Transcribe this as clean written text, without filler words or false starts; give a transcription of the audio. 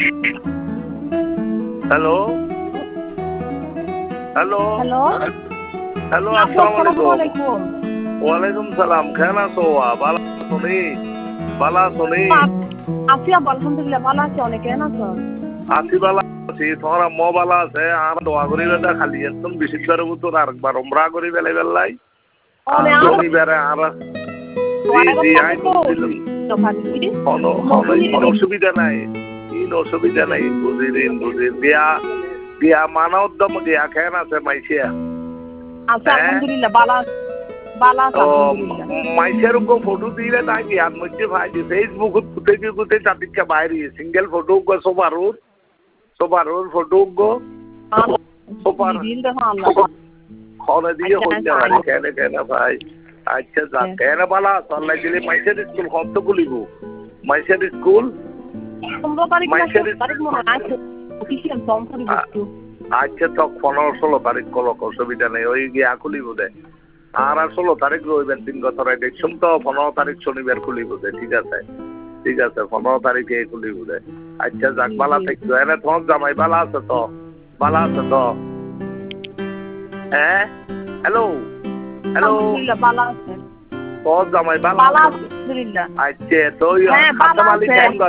Hello hello hello hello, আসসালামু আলাইকুম। ওয়ালাইকুম সালাম। কেন আছো? বালা শুনি, বালা শুনি। আছি আব্বা, আলহামদুলিল্লাহ ভালো আছি। অনেক কেন আছো? আছি বালা আছি। তোমার আম্মা বালা আছে? আর দোয়া করি বেটা, খালি একদম বিশুদ্ধের ভিতর আরেকবার উমরা করি বেলে বেলাই। শনিবারে আর জি আই কোনো অসুবিধা নাই, কোনো অসুবিধা নাই। বুঝিলেন বুঝিল গিয়া গিয়া মানা উদ্যম গিয়া কেন আছে মাইসিয়া? আচ্ছা আলহামদুলিল্লাহ ভালো আছে, ভালো আছে আলহামদুলিল্লাহ। মাইসের ফটো দিলে তাই গিয়ার মধ্যে ভাই ফেসবুক গুতে গুতে তাদেরকে বাইরে সিঙ্গেল ফটো সোপারুর সোপারুর ফটো গো সোপার খনে দিয়ে হইলে ভাই কেন কেন ভাই। আচ্ছা যাক কেন বালা চল্লাই দিলে মাইসের স্কুল কত খুলিব? মাইসের স্কুল 15 তারিখ মনে আছে অফিসিয়াল ফর্ম করে দিচ্ছি। আচ্ছা তো 15-16 তারিখ কল অসুবিধা নেই, ওই গিয়া খুলিব দে। আর 16 তারিখ রইবেন দিন গতরাই দেখছুন তো 15 তারিখ শনিবার খুলিব দে। ঠিক আছে ঠিক আছে, 15 তারিখে খুলিব দে। আচ্ছা যাক বালা থাকতো। এনে তোমার জামাই বালা আছে তো? বালা আছে তো? হ্যাঁ হ্যালো হ্যালো, আলহামদুলিল্লাহ ভালো আছে। তোর জামাই বালা ভালো আছে? আছে আলহামদুলিল্লাহ। আচ্ছা তো হ্যাঁ ভালো খাতা মালিক আছে।